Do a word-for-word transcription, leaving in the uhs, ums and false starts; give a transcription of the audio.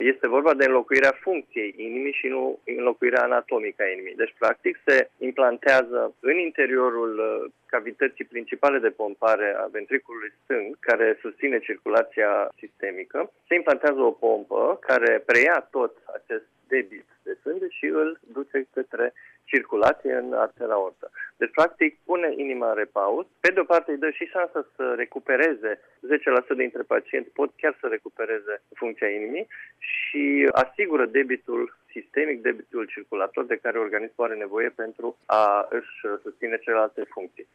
Este vorba de înlocuirea funcției inimii și nu înlocuirea anatomică a inimii. Deci, practic, se implantează în interiorul cavității principale de pompare a ventriculului stâng, care susține circulația sistemică, se implantează o pompă care preia tot acest debit de sânge și îl duce către circulație în artera aortă. Deci, practic, pune inima în repaus. Pe de o parte, îi dă și șansa să recupereze. zece la sută dintre pacienți pot chiar să recupereze funcția inimii și asigură debitul sistemic, debitul circulator de care organismul are nevoie pentru a își susține celelalte funcții.